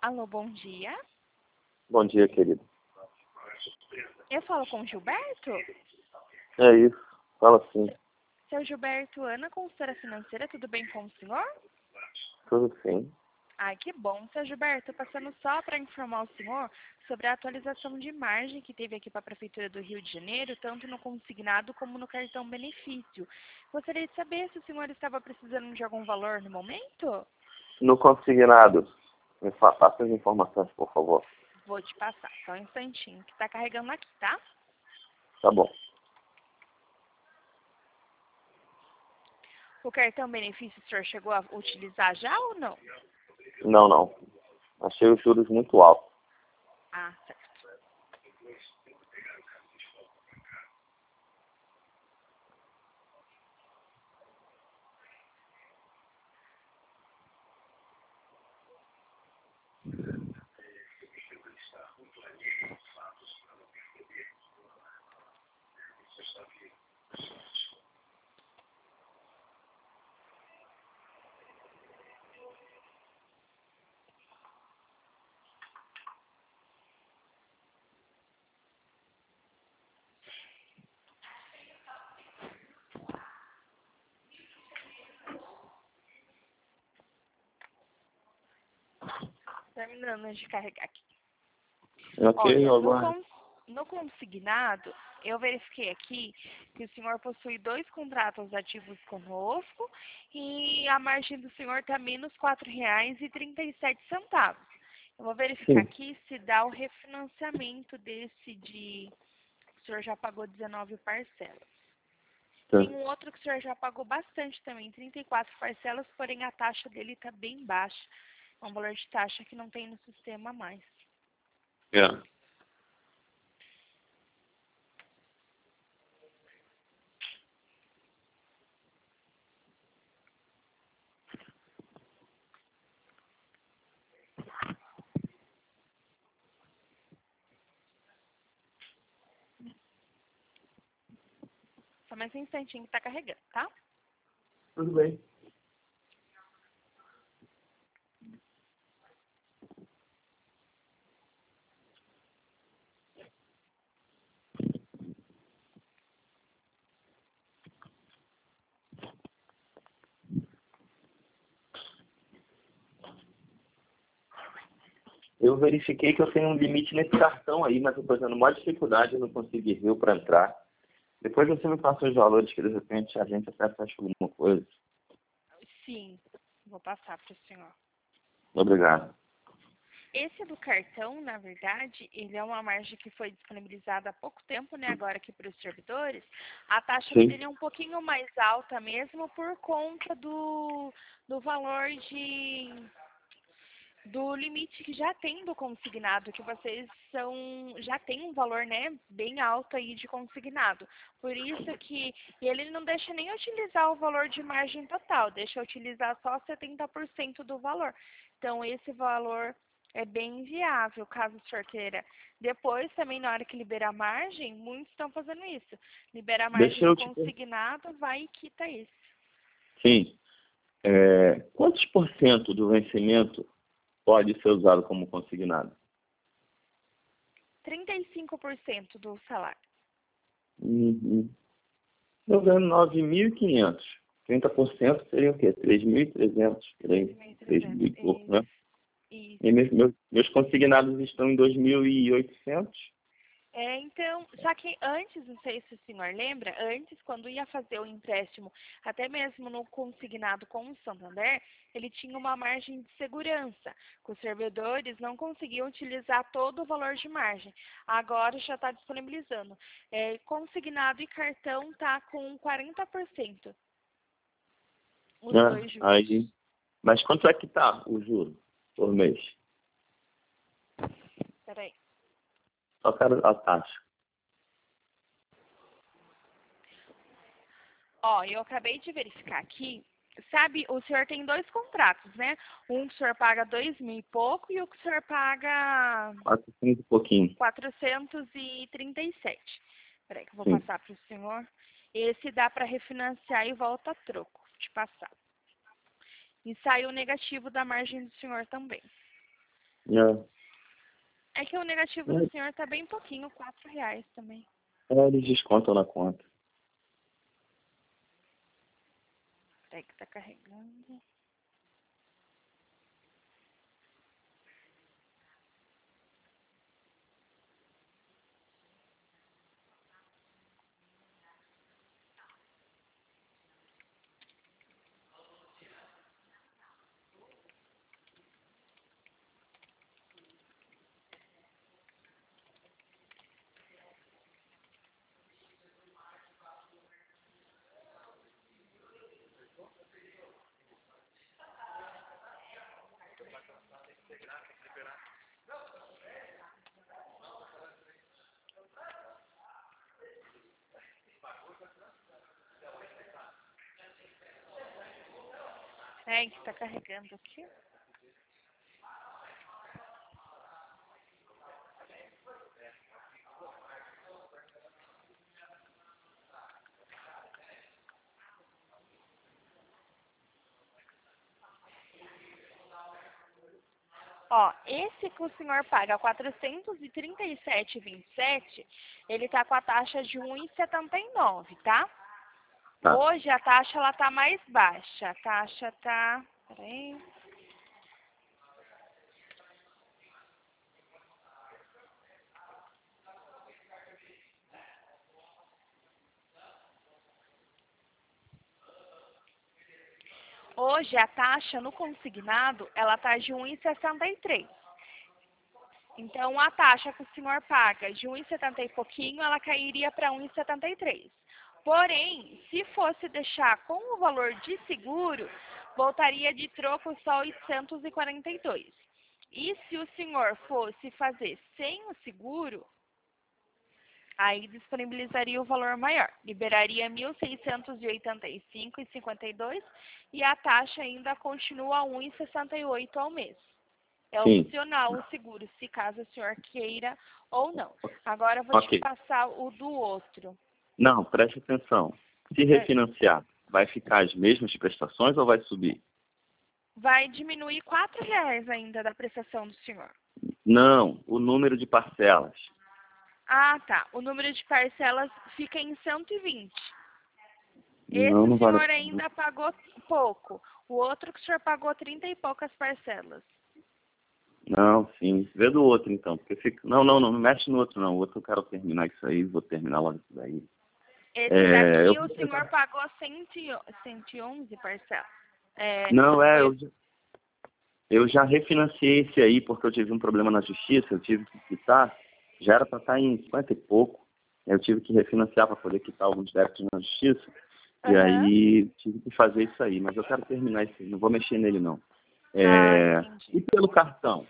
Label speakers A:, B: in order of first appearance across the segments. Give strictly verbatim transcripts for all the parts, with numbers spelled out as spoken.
A: Alô, bom dia.
B: Bom dia, querido.
A: Eu falo com o Gilberto?
B: É isso. Fala sim.
A: Seu Gilberto, Ana, consultora financeira, tudo bem com o senhor?
B: Tudo sim.
A: Ai, que bom. Seu Gilberto, passando só para informar o senhor sobre a atualização de margem que teve aqui para a Prefeitura do Rio de Janeiro, tanto no consignado como no cartão benefício. Gostaria de saber se o senhor estava precisando de algum valor no momento?
B: No consignado, me fa- passa as informações, por favor.
A: Vou te passar, só um instantinho, que está carregando aqui, tá?
B: Tá bom.
A: O cartão benefício o senhor chegou a utilizar já ou não?
B: Não, não. Achei os juros muito altos.
A: Ah, certo. Terminando de carregar aqui.
B: Ok,
A: Olha,
B: eu
A: no,
B: aguardo.
A: cons- no consignado, eu verifiquei aqui que o senhor possui dois contratos ativos conosco e a margem do senhor está menos quatro reais e trinta e sete centavos. Eu vou verificar
B: Sim.
A: aqui se dá o refinanciamento desse de... O senhor já pagou dezenove parcelas.
B: Tá.
A: Tem um outro que o senhor já pagou bastante também, trinta e quatro parcelas, porém a taxa dele está bem baixa. É um valor de taxa que não tem no sistema mais.
B: É.
A: Só mais um instantinho que está carregando, tá?
B: Tudo bem. Eu verifiquei que eu tenho um limite nesse cartão aí, mas eu estou tendo maior dificuldade, eu não consegui ver para entrar. Depois você me passa os valores que de repente a gente até fecha alguma coisa.
A: Sim, vou passar para o senhor.
B: Obrigado.
A: Esse do cartão, na verdade, ele é uma margem que foi disponibilizada há pouco tempo, né, agora aqui para os servidores. A taxa
B: Sim.
A: dele é um pouquinho mais alta mesmo por conta do, do valor de... do limite que já tem do consignado, que vocês são, já tem um valor, né, bem alto aí de consignado. Por isso que e ele não deixa nem utilizar o valor de margem total, deixa utilizar só setenta por cento do valor. Então, esse valor é bem viável, caso o senhor queira. Depois, também, na hora que liberar a margem, muitos estão fazendo isso. Libera a margem
B: Deixa
A: do
B: eu te...
A: consignado, vai e quita isso.
B: Sim. É, quantos por cento do vencimento pode ser usado como consignado?
A: trinta e cinco por cento do salário.
B: Uhum. Eu ganho nove mil e quinhentos. trinta por cento seria o quê? três mil e trezentos. três mil e pouco, né?
A: Isso.
B: E meus, meus, meus consignados estão em dois mil e oitocentos.
A: É, então, só que antes, não sei se o senhor lembra, antes, quando ia fazer o empréstimo, até mesmo no consignado com o Santander, ele tinha uma margem de segurança, que os servidores não conseguiam utilizar todo o valor de margem. Agora já está disponibilizando. É, consignado e cartão está com quarenta por cento. Os
B: Ah,
A: dois juros.
B: aí, mas quanto é que tá o juro por mês?
A: Peraí.
B: Só quero a taxa.
A: Ó, eu acabei de verificar aqui. Sabe, o senhor tem dois contratos, né? Um que o senhor paga dois mil e pouco e o que o senhor paga
B: quatrocentos e pouquinho.
A: quatrocentos e trinta e sete. Peraí que eu vou
B: Sim.
A: passar para o senhor. Esse dá para refinanciar e volta a troco. Vou te passar. E saiu negativo da margem do senhor também.
B: É,
A: É que o negativo
B: é,
A: do senhor tá bem pouquinho, quatro reais também.
B: é, eles descontam na conta.
A: Peraí que tá carregando. É que tá carregando aqui. Ó, esse que o senhor paga quatrocentos e trinta e sete vírgula vinte e sete, ele tá com a taxa de um vírgula setenta e nove, tá?
B: Tá.
A: Hoje a taxa ela tá mais baixa. A taxa tá, peraí. Hoje a taxa no consignado, ela tá de um vírgula sessenta e três. Então a taxa que o senhor paga de um vírgula setenta e pouquinho, ela cairia para um vírgula setenta e três. Porém, se fosse deixar com o valor de seguro, voltaria de troco só oitocentos e quarenta e dois. E se o senhor fosse fazer sem o seguro, aí disponibilizaria o valor maior. Liberaria mil seiscentos e oitenta e cinco vírgula cinquenta e dois e a taxa ainda continua a um vírgula sessenta e oito ao mês. É
B: Sim.
A: opcional o seguro, se caso o senhor queira ou não. Agora eu vou
B: Ok.
A: te passar o do outro.
B: Não, preste atenção. Se refinanciar, vai ficar as mesmas prestações ou vai subir?
A: Vai diminuir quatro reais ainda da prestação do senhor.
B: Não, o número de parcelas.
A: Ah, tá. O número de parcelas fica em cento e vinte. Esse
B: Não, não
A: o
B: vale a
A: senhor
B: pena.
A: ainda pagou pouco. O outro que o senhor pagou trinta e poucas parcelas.
B: Não, sim. Vê do outro então. Porque fica... Não, não, não, não mexe no outro não. O outro eu quero terminar isso aí, vou terminar logo isso daí.
A: Esse
B: É,
A: daqui
B: eu...
A: o senhor pagou cento e onze parcelas. É,
B: Não, é,
A: foi-
B: eu, já- eu já refinanciei esse aí porque eu tive um problema na justiça, eu tive que quitar, já era para estar em cinquenta e pouco, eu tive que refinanciar para poder quitar alguns débitos na justiça, e
A: Aham.
B: aí tive que fazer isso aí, mas eu quero terminar isso aí, não vou mexer nele não.
A: Ah,
B: É,
A: entendi.
B: e pelo cartão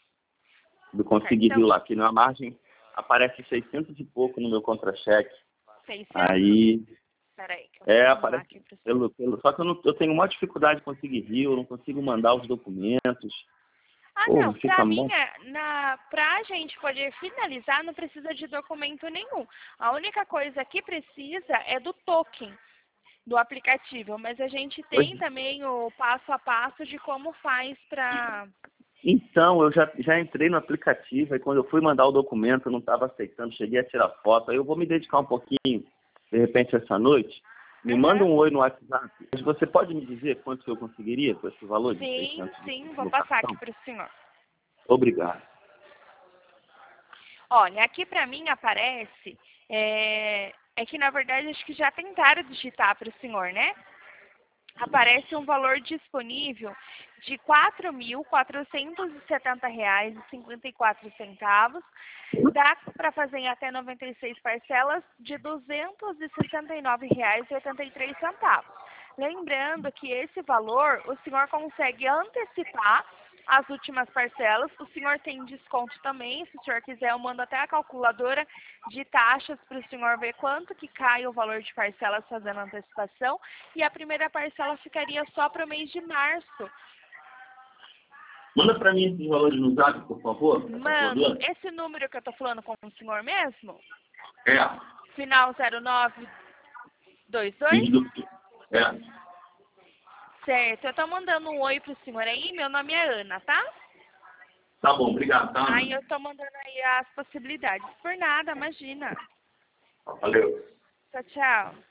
B: do
A: Do
B: Conseguir Rio
A: cartão,
B: lá, que na margem aparece seiscentos e pouco no meu contra-cheque,
A: seiscentos?
B: aí
A: Peraí, que eu vou
B: é,
A: arrumar
B: aparece
A: aqui pro senhor.
B: pelo, pelo, só que eu, não, eu tenho uma dificuldade de conseguir Rio, eu não consigo mandar os documentos.
A: Ah,
B: Porra,
A: não,
B: fica
A: pra mim,
B: bom.
A: é, na, pra gente poder finalizar, não precisa de documento nenhum. A única coisa que precisa é do token do aplicativo, mas a gente tem
B: Hoje,
A: também o passo a passo de como faz pra...
B: então, eu já, já entrei no aplicativo e quando eu fui mandar o documento, eu não estava aceitando, cheguei a tirar foto. Aí eu vou me dedicar um pouquinho, de repente, essa noite. Me manda
A: Uhum.
B: um oi no WhatsApp. Mas você pode me dizer quanto que eu conseguiria com esse valor de
A: Sim,
B: seiscentos
A: sim, vou
B: no
A: passar aqui
B: cartão?
A: pro senhor.
B: Obrigado.
A: Olha, aqui pra mim aparece, é, é que na verdade acho que já tentaram digitar para o senhor, né? Aparece um valor disponível de quatro mil quatrocentos e setenta reais e cinquenta e quatro centavos. Dá para fazer em até noventa e seis parcelas de duzentos e sessenta e nove reais e oitenta e três centavos. Lembrando que esse valor o senhor consegue antecipar as últimas parcelas. O senhor tem desconto também. Se o senhor quiser, eu mando até a calculadora de taxas para o senhor ver quanto que cai o valor de parcelas fazendo antecipação. E a primeira parcela ficaria só para o mês de março.
B: Manda para mim esses valores no zap, por favor.
A: Mando, esse número que eu tô falando com o senhor mesmo?
B: É.
A: Final zero nove dois dois?
B: Isso. É.
A: Certo, eu tô mandando um oi pro senhor aí, meu nome é Ana, tá?
B: Tá bom, obrigado, tá?
A: Aí eu tô mandando aí as possibilidades. Por nada, imagina.
B: Valeu.
A: Tchau, tchau.